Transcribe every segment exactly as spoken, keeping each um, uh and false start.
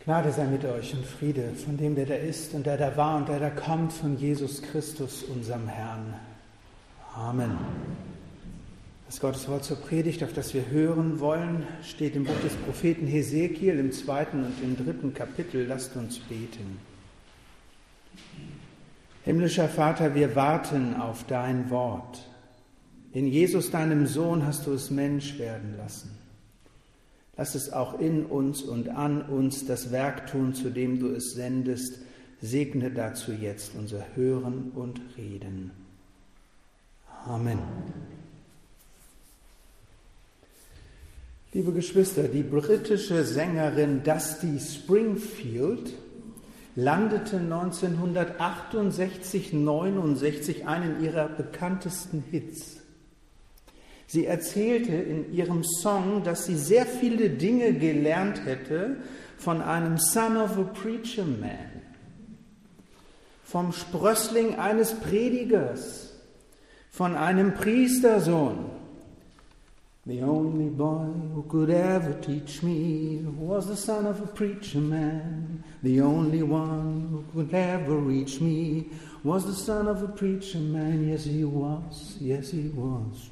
Gnade sei mit euch und Friede von dem, der da ist und der da war und der da kommt, von Jesus Christus, unserem Herrn. Amen. Das Gotteswort zur Predigt, auf das wir hören wollen, steht im Buch des Propheten Hesekiel im zweiten und im dritten Kapitel. Lasst uns beten. Himmlischer Vater, wir warten auf dein Wort. In Jesus, deinem Sohn, hast du es Mensch werden lassen. Lass es auch in uns und an uns das Werk tun, zu dem du es sendest. Segne dazu jetzt unser Hören und Reden. Amen. Liebe Geschwister, die britische Sängerin Dusty Springfield landete neunzehnhundertachtundsechzig neunundsechzig einen ihrer bekanntesten Hits. Sie erzählte in ihrem Song, dass sie sehr viele Dinge gelernt hätte von einem Son of a Preacher Man, vom Sprössling eines Predigers, von einem Priestersohn. The only boy who could ever teach me was the son of a preacher man. The only one who could ever reach me was the son of a preacher man. Yes, he was. Yes, he was.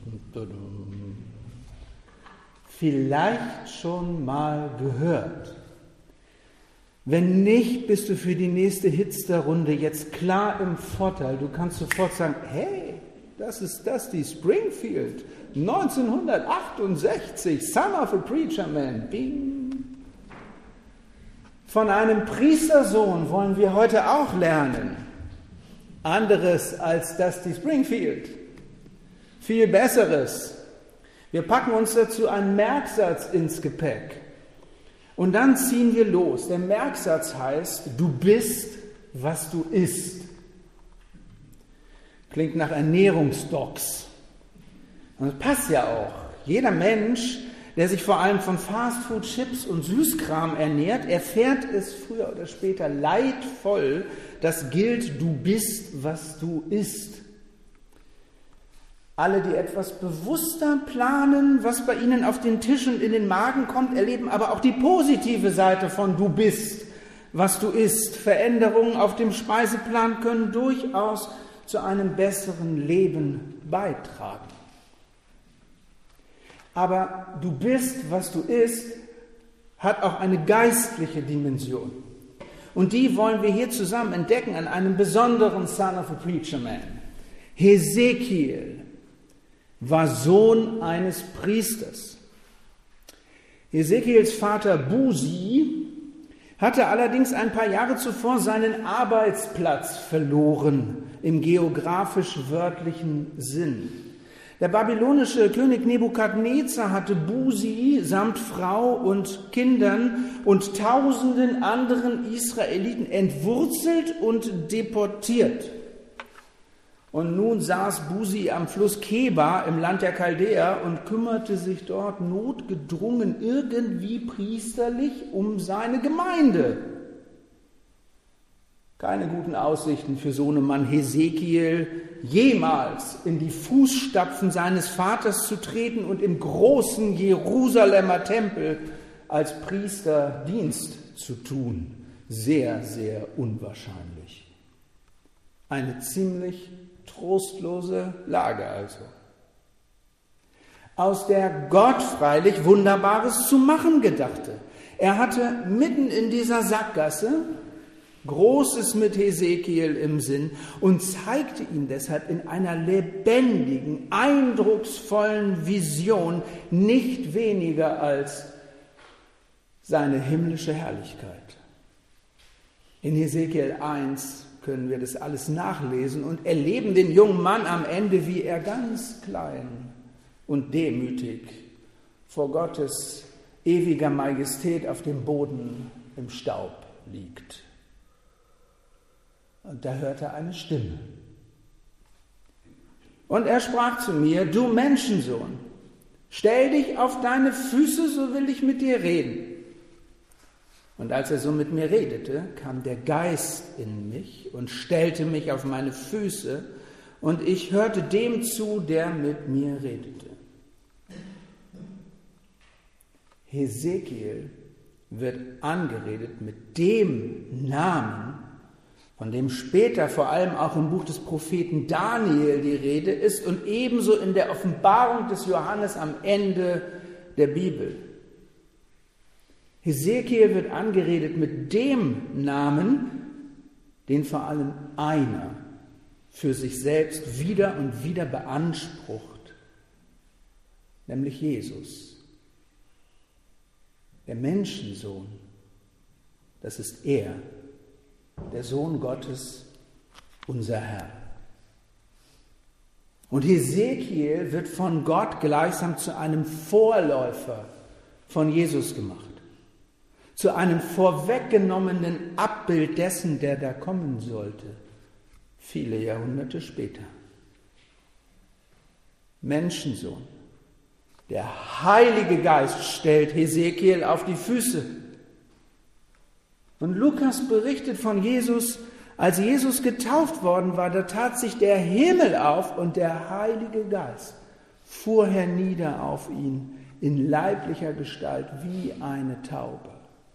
Vielleicht schon mal gehört. Wenn nicht, bist du für die nächste Hitsterrunde jetzt klar im Vorteil. Du kannst sofort sagen, hey, das ist das, die Springfield, neunzehnhundertachtundsechzig, Son of a Preacher Man, bing. Von einem Priestersohn wollen wir heute auch lernen. Anderes als das, die Springfield. Viel Besseres. Wir packen uns dazu einen Merksatz ins Gepäck. Und dann ziehen wir los. Der Merksatz heißt, du bist, was du isst. Klingt nach Ernährungsdocs. Und das passt ja auch. Jeder Mensch, der sich vor allem von Fastfood, Chips und Süßkram ernährt, erfährt es früher oder später leidvoll. Das gilt, du bist, was du isst. Alle, die etwas bewusster planen, was bei ihnen auf den Tisch und in den Magen kommt, erleben aber auch die positive Seite von du bist, was du isst. Veränderungen auf dem Speiseplan können durchaus zu einem besseren Leben beitragen. Aber du bist, was du isst, hat auch eine geistliche Dimension. Und die wollen wir hier zusammen entdecken an einem besonderen Son of a Preacher Man. Hesekiel war Sohn eines Priesters. Hesekiels Vater Buzi hatte allerdings ein paar Jahre zuvor seinen Arbeitsplatz verloren, im geografisch-wörtlichen Sinn. Der babylonische König Nebukadnezar hatte Buzi samt Frau und Kindern und tausenden anderen Israeliten entwurzelt und deportiert. Und nun saß Buzi am Fluss Keba im Land der Chaldäer und kümmerte sich dort notgedrungen irgendwie priesterlich um seine Gemeinde. Keine guten Aussichten für Sohnemann Hesekiel, jemals in die Fußstapfen seines Vaters zu treten und im großen Jerusalemer Tempel als Priester Dienst zu tun. Sehr, sehr unwahrscheinlich. Eine ziemlich trostlose Lage also. Aus der Gott freilich Wunderbares zu machen gedachte. Er hatte mitten in dieser Sackgasse Großes mit Hesekiel im Sinn und zeigte ihm deshalb in einer lebendigen, eindrucksvollen Vision nicht weniger als seine himmlische Herrlichkeit. In Hesekiel eins können wir das alles nachlesen und erleben den jungen Mann am Ende, wie er ganz klein und demütig vor Gottes ewiger Majestät auf dem Boden im Staub liegt. Und da hörte er eine Stimme. Und er sprach zu mir, du Menschensohn, stell dich auf deine Füße, so will ich mit dir reden. Und als er so mit mir redete, kam der Geist in mich und stellte mich auf meine Füße, und ich hörte dem zu, der mit mir redete. Hesekiel wird angeredet mit dem Namen, von dem später vor allem auch im Buch des Propheten Daniel die Rede ist und ebenso in der Offenbarung des Johannes am Ende der Bibel. Hesekiel wird angeredet mit dem Namen, den vor allem einer für sich selbst wieder und wieder beansprucht, nämlich Jesus, der Menschensohn. Das ist er, der Sohn Gottes, unser Herr. Und Hesekiel wird von Gott gleichsam zu einem Vorläufer von Jesus gemacht, zu einem vorweggenommenen Abbild dessen, der da kommen sollte, viele Jahrhunderte später. Menschensohn. Der Heilige Geist stellt Hesekiel auf die Füße. Und Lukas berichtet von Jesus, als Jesus getauft worden war, da tat sich der Himmel auf und der Heilige Geist fuhr hernieder auf ihn in leiblicher Gestalt wie eine Taube.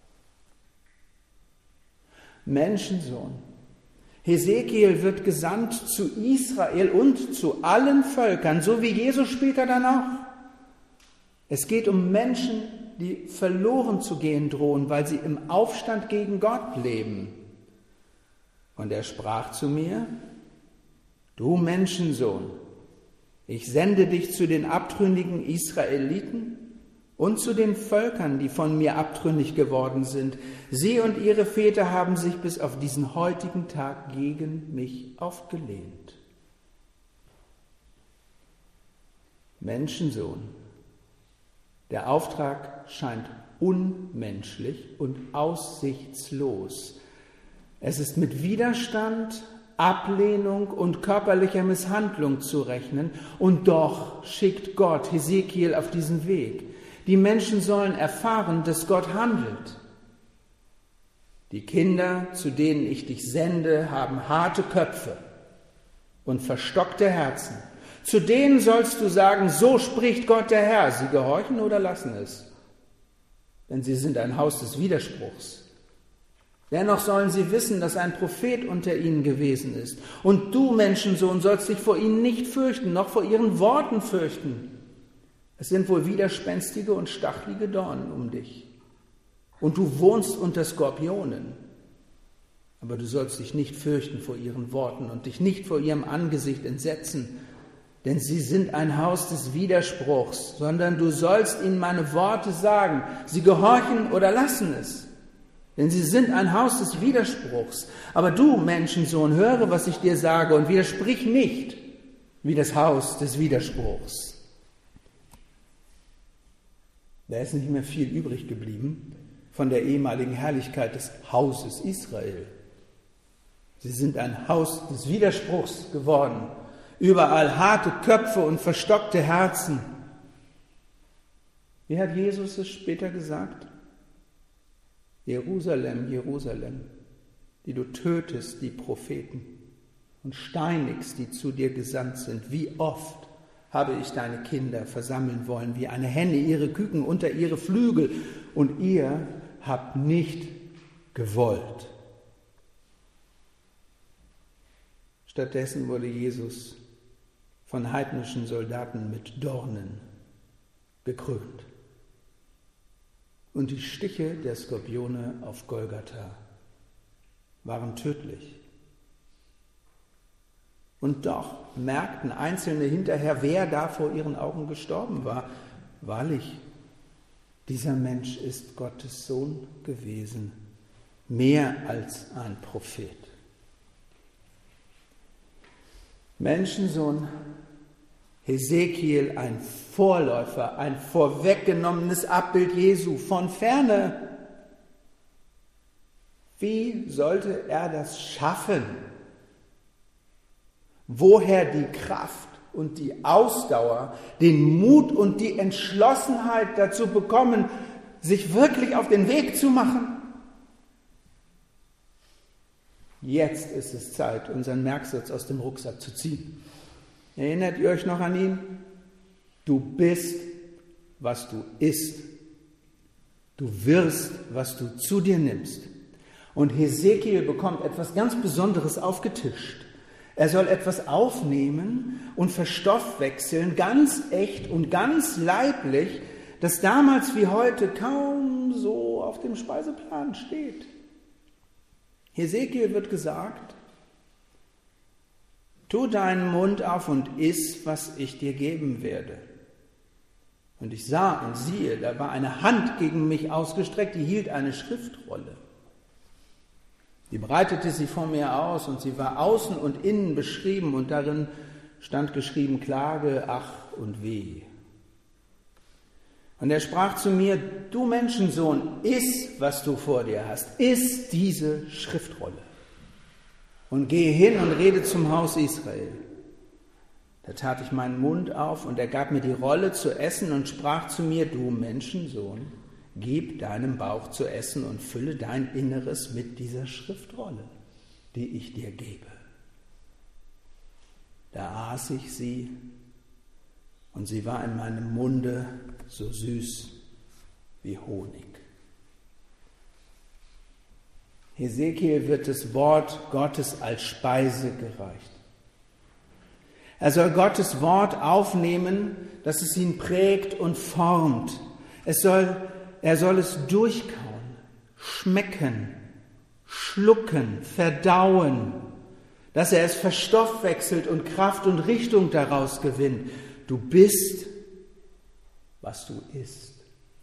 Menschensohn. Hesekiel wird gesandt zu Israel und zu allen Völkern, so wie Jesus später dann auch. Es geht um Menschen, die verloren zu gehen drohen, weil sie im Aufstand gegen Gott leben. Und er sprach zu mir: Du Menschensohn, ich sende dich zu den abtrünnigen Israeliten und zu den Völkern, die von mir abtrünnig geworden sind. Sie und ihre Väter haben sich bis auf diesen heutigen Tag gegen mich aufgelehnt. Menschensohn, der Auftrag scheint unmenschlich und aussichtslos. Es ist mit Widerstand, Ablehnung und körperlicher Misshandlung zu rechnen, und doch schickt Gott Hesekiel auf diesen Weg. Die Menschen sollen erfahren, dass Gott handelt. Die Kinder, zu denen ich dich sende, haben harte Köpfe und verstockte Herzen. Zu denen sollst du sagen: So spricht Gott der Herr. Sie gehorchen oder lassen es, denn sie sind ein Haus des Widerspruchs. Dennoch sollen sie wissen, dass ein Prophet unter ihnen gewesen ist. Und du, Menschensohn, sollst dich vor ihnen nicht fürchten, noch vor ihren Worten fürchten. Es sind wohl widerspenstige und stachelige Dornen um dich. Und du wohnst unter Skorpionen. Aber du sollst dich nicht fürchten vor ihren Worten und dich nicht vor ihrem Angesicht entsetzen, denn sie sind ein Haus des Widerspruchs, sondern du sollst ihnen meine Worte sagen. Sie gehorchen oder lassen es, denn sie sind ein Haus des Widerspruchs. Aber du, Menschensohn, höre, was ich dir sage, und widersprich nicht wie das Haus des Widerspruchs. Da ist nicht mehr viel übrig geblieben von der ehemaligen Herrlichkeit des Hauses Israel. Sie sind ein Haus des Widerspruchs geworden. Überall harte Köpfe und verstockte Herzen. Wie hat Jesus es später gesagt? Jerusalem, Jerusalem, die du tötest die Propheten und steinigst, die zu dir gesandt sind. Wie oft habe ich deine Kinder versammeln wollen, wie eine Henne ihre Küken unter ihre Flügel, und ihr habt nicht gewollt. Stattdessen wurde Jesus von heidnischen Soldaten mit Dornen gekrönt. Und die Stiche der Skorpione auf Golgatha waren tödlich. Und doch merkten Einzelne hinterher, wer da vor ihren Augen gestorben war. Wahrlich, dieser Mensch ist Gottes Sohn gewesen, mehr als ein Prophet. Menschensohn, Hesekiel, ein Vorläufer, ein vorweggenommenes Abbild Jesu von ferne. Wie sollte er das schaffen? Woher die Kraft und die Ausdauer, den Mut und die Entschlossenheit dazu bekommen, sich wirklich auf den Weg zu machen? Jetzt ist es Zeit, unseren Merksatz aus dem Rucksack zu ziehen. Erinnert ihr euch noch an ihn? Du bist, was du isst. Du wirst, was du zu dir nimmst. Und Hesekiel bekommt etwas ganz Besonderes aufgetischt. Er soll etwas aufnehmen und verstoffwechseln, ganz echt und ganz leiblich, das damals wie heute kaum so auf dem Speiseplan steht. Hesekiel wird gesagt, tu deinen Mund auf und iss, was ich dir geben werde. Und ich sah und siehe, da war eine Hand gegen mich ausgestreckt, die hielt eine Schriftrolle. Die breitete sie vor mir aus und sie war außen und innen beschrieben und darin stand geschrieben Klage, Ach und Weh. Und er sprach zu mir, du Menschensohn, iss, was du vor dir hast, iss diese Schriftrolle und gehe hin und rede zum Haus Israel. Da tat ich meinen Mund auf und er gab mir die Rolle zu essen und sprach zu mir, du Menschensohn, gib deinem Bauch zu essen und fülle dein Inneres mit dieser Schriftrolle, die ich dir gebe. Da aß ich sie und sie war in meinem Munde so süß wie Honig. Hesekiel wird das Wort Gottes als Speise gereicht. Er soll Gottes Wort aufnehmen, dass es ihn prägt und formt. Es soll, er soll es durchkauen, schmecken, schlucken, verdauen, dass er es verstoffwechselt und Kraft und Richtung daraus gewinnt. Du bist, was du isst.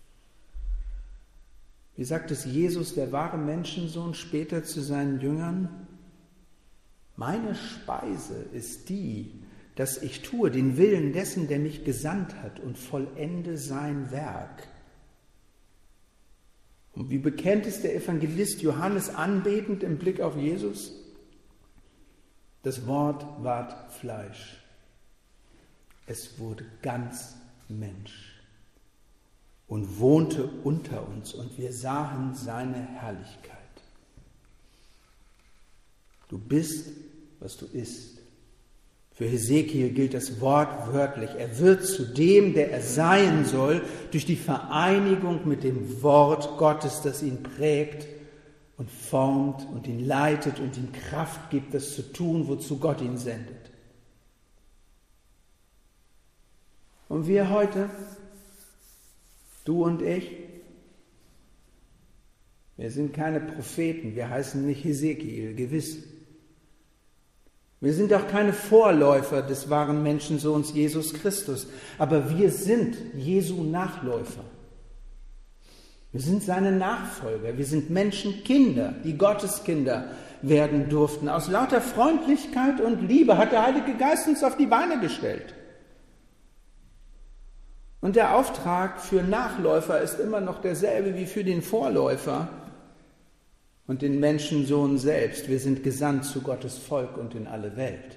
Wie sagt es Jesus, der wahre Menschensohn, später zu seinen Jüngern? Meine Speise ist die, dass ich tue den Willen dessen, der mich gesandt hat und vollende sein Werk. Und wie bekennt es der Evangelist Johannes anbetend im Blick auf Jesus? Das Wort ward Fleisch. Es wurde ganz Mensch und wohnte unter uns und wir sahen seine Herrlichkeit. Du bist, was du isst. Für Hesekiel gilt das Wort wörtlich. Er wird zu dem, der er sein soll, durch die Vereinigung mit dem Wort Gottes, das ihn prägt und formt und ihn leitet und ihm Kraft gibt, das zu tun, wozu Gott ihn sendet. Und wir heute, du und ich, wir sind keine Propheten, wir heißen nicht Hesekiel, gewiss. Wir sind auch keine Vorläufer des wahren Menschensohns Jesus Christus, aber wir sind Jesu Nachläufer. Wir sind seine Nachfolger, wir sind Menschenkinder, die Gotteskinder werden durften. Aus lauter Freundlichkeit und Liebe hat der Heilige Geist uns auf die Beine gestellt. Und der Auftrag für Nachläufer ist immer noch derselbe wie für den Vorläufer und den Menschensohn selbst. Wir sind gesandt zu Gottes Volk und in alle Welt.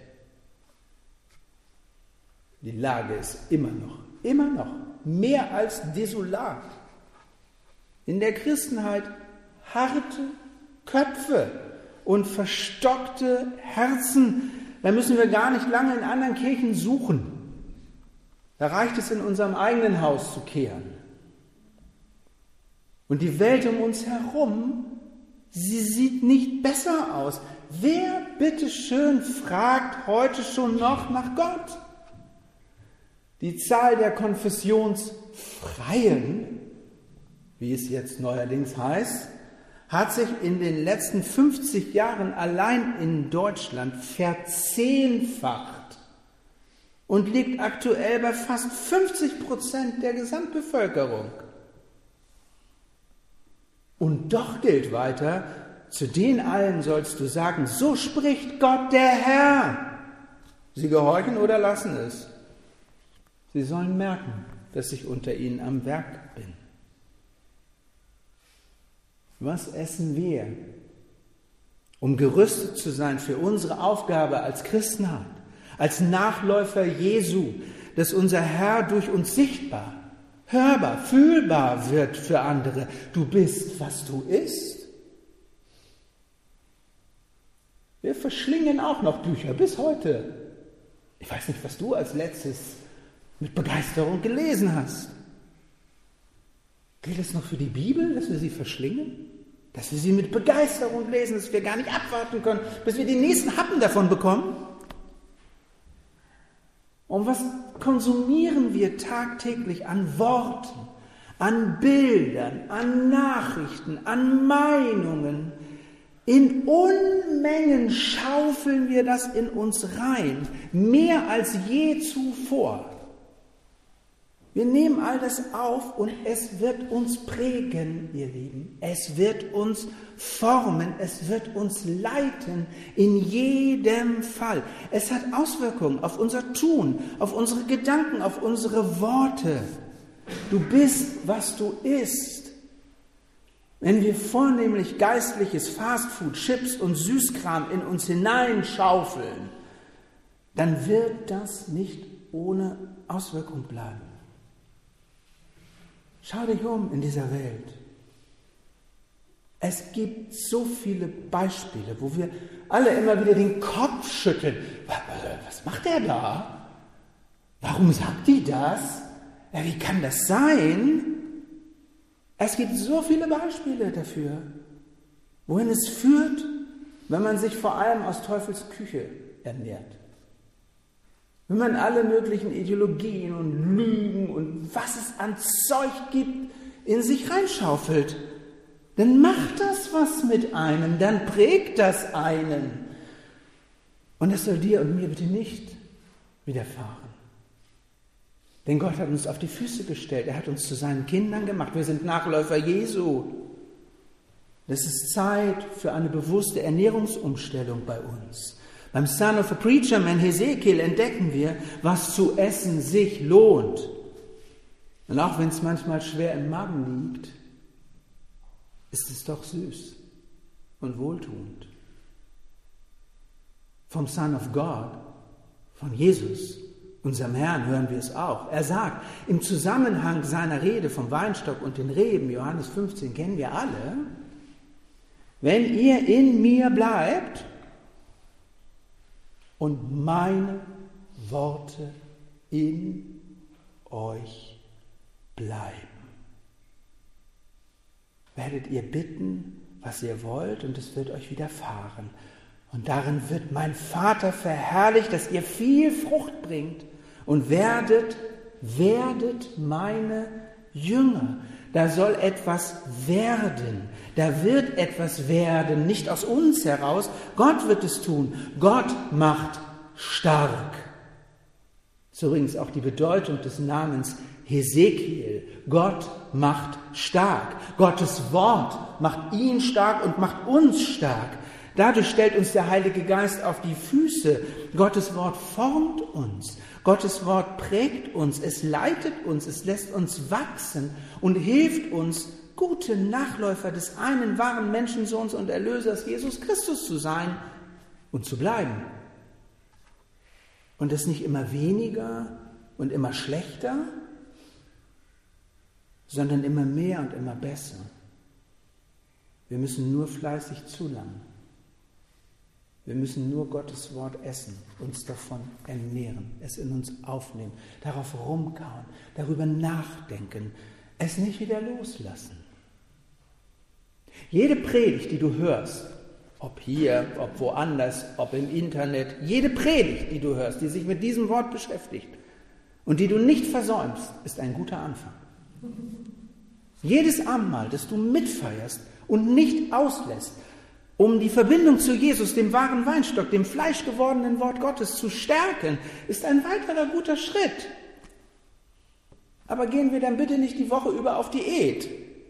Die Lage ist immer noch, immer noch mehr als desolat. In der Christenheit harte Köpfe und verstockte Herzen. Da müssen wir gar nicht lange in anderen Kirchen suchen. Da reicht es, in unserem eigenen Haus zu kehren. Und die Welt um uns herum, sie sieht nicht besser aus. Wer bitteschön fragt heute schon noch nach Gott? Die Zahl der Konfessionsfreien, wie es jetzt neuerdings heißt, hat sich in den letzten fünfzig Jahren allein in Deutschland verzehnfacht und liegt aktuell bei fast fünfzig Prozent der Gesamtbevölkerung. Und doch gilt weiter, zu den allen sollst du sagen, so spricht Gott der Herr. Sie gehorchen oder lassen es. Sie sollen merken, dass ich unter ihnen am Werk bin. Was essen wir, um gerüstet zu sein für unsere Aufgabe als Christenheit, als Nachläufer Jesu, dass unser Herr durch uns sichtbar, hörbar, fühlbar wird für andere? Du bist, was du isst. Wir verschlingen auch noch Bücher bis heute. Ich weiß nicht, was du als letztes mit Begeisterung gelesen hast. Gilt es noch für die Bibel, dass wir sie verschlingen? Dass wir sie mit Begeisterung lesen, dass wir gar nicht abwarten können, bis wir die nächsten Happen davon bekommen? Und was konsumieren wir tagtäglich an Worten, an Bildern, an Nachrichten, an Meinungen? In Unmengen schaufeln wir das in uns rein, mehr als je zuvor. Wir nehmen all das auf und es wird uns prägen, ihr Lieben. Es wird uns formen, es wird uns leiten, in jedem Fall. Es hat Auswirkungen auf unser Tun, auf unsere Gedanken, auf unsere Worte. Du bist, was du isst. Wenn wir vornehmlich geistliches Fastfood, Chips und Süßkram in uns hineinschaufeln, dann wird das nicht ohne Auswirkung bleiben. Schau dich um in dieser Welt. Es gibt so viele Beispiele, wo wir alle immer wieder den Kopf schütteln. Was macht der da? Warum sagt die das? Ja, wie kann das sein? Es gibt so viele Beispiele dafür, wohin es führt, wenn man sich vor allem aus Teufels Küche ernährt. Wenn man alle möglichen Ideologien und Lügen und was es an Zeug gibt, in sich reinschaufelt, dann macht das was mit einem, dann prägt das einen. Und das soll dir und mir bitte nicht widerfahren. Denn Gott hat uns auf die Füße gestellt, er hat uns zu seinen Kindern gemacht, wir sind Nachläufer Jesu. Es ist Zeit für eine bewusste Ernährungsumstellung bei uns. Beim Son of a Preacher Man Hesekiel entdecken wir, was zu essen sich lohnt. Und auch wenn es manchmal schwer im Magen liegt, ist es doch süß und wohltuend. Vom Son of God, von Jesus, unserem Herrn, hören wir es auch. Er sagt, im Zusammenhang seiner Rede vom Weinstock und den Reben, Johannes fünfzehn, kennen wir alle, wenn ihr in mir bleibt, und meine Worte in euch bleiben. Werdet ihr bitten, was ihr wollt, und es wird euch widerfahren. Und darin wird mein Vater verherrlicht, dass ihr viel Frucht bringt und werdet, werdet meine Jünger. Da soll etwas werden. Da wird etwas werden, nicht aus uns heraus. Gott wird es tun. Gott macht stark. Das ist übrigens auch die Bedeutung des Namens Hesekiel. Gott macht stark. Gottes Wort macht ihn stark und macht uns stark. Dadurch stellt uns der Heilige Geist auf die Füße. Gottes Wort formt uns. Gottes Wort prägt uns. Es leitet uns. Es lässt uns wachsen und hilft uns, gute Nachläufer des einen wahren Menschensohns und Erlösers Jesus Christus zu sein und zu bleiben. Und das nicht immer weniger und immer schlechter, sondern immer mehr und immer besser. Wir müssen nur fleißig zulangen. Wir müssen nur Gottes Wort essen, uns davon ernähren, es in uns aufnehmen, darauf rumkauen, darüber nachdenken, es nicht wieder loslassen. Jede Predigt, die du hörst, ob hier, ob woanders, ob im Internet, jede Predigt, die du hörst, die sich mit diesem Wort beschäftigt und die du nicht versäumst, ist ein guter Anfang. Jedes Abendmahl, das du mitfeierst und nicht auslässt, um die Verbindung zu Jesus, dem wahren Weinstock, dem fleischgewordenen Wort Gottes zu stärken, ist ein weiterer guter Schritt. Aber gehen wir dann bitte nicht die Woche über auf Diät.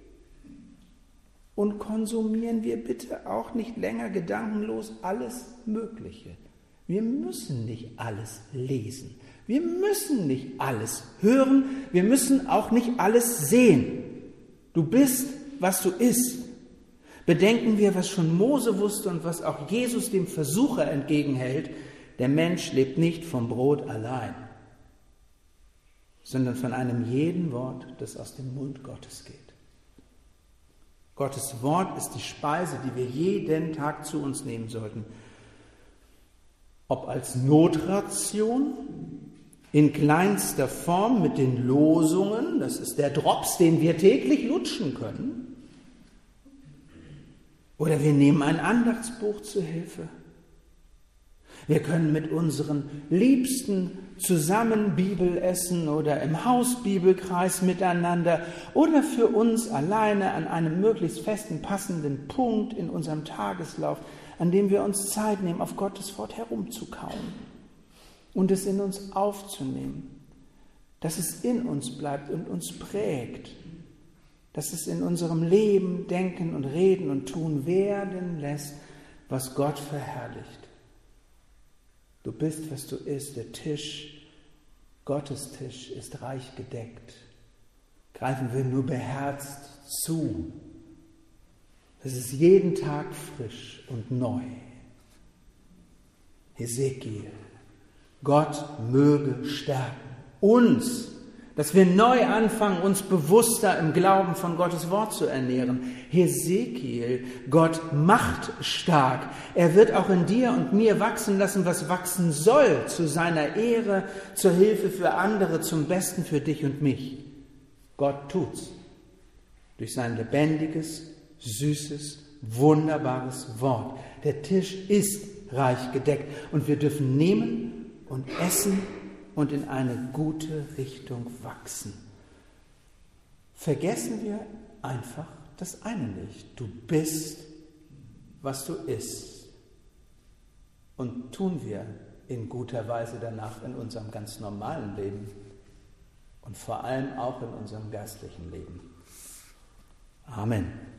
Und konsumieren wir bitte auch nicht länger gedankenlos alles Mögliche. Wir müssen nicht alles lesen. Wir müssen nicht alles hören. Wir müssen auch nicht alles sehen. Du bist, was du isst. Bedenken wir, was schon Mose wusste und was auch Jesus dem Versucher entgegenhält. Der Mensch lebt nicht vom Brot allein, sondern von einem jeden Wort, das aus dem Mund Gottes geht. Gottes Wort ist die Speise, die wir jeden Tag zu uns nehmen sollten. Ob als Notration in kleinster Form mit den Losungen, das ist der Drops, den wir täglich lutschen können. Oder wir nehmen ein Andachtsbuch zur Hilfe. Wir können mit unseren Liebsten zusammen Bibel essen oder im Hausbibelkreis miteinander oder für uns alleine an einem möglichst festen, passenden Punkt in unserem Tageslauf, an dem wir uns Zeit nehmen, auf Gottes Wort herumzukauen und es in uns aufzunehmen, dass es in uns bleibt und uns prägt, dass es in unserem Leben, Denken und Reden und Tun werden lässt, was Gott verherrlicht. Du bist, was du isst. Der Tisch, Gottes Tisch, ist reich gedeckt. Greifen wir nur beherzt zu. Es ist jeden Tag frisch und neu. Hesekiel, Gott möge stärken uns, dass wir neu anfangen, uns bewusster im Glauben von Gottes Wort zu ernähren. Hesekiel, Gott macht stark. Er wird auch in dir und mir wachsen lassen, was wachsen soll, zu seiner Ehre, zur Hilfe für andere, zum Besten für dich und mich. Gott tut's. Durch sein lebendiges, süßes, wunderbares Wort. Der Tisch ist reich gedeckt und wir dürfen nehmen und essen und in eine gute Richtung wachsen. Vergessen wir einfach das eine nicht. Du bist, was du isst. Und tun wir in guter Weise danach in unserem ganz normalen Leben und vor allem auch in unserem geistlichen Leben. Amen.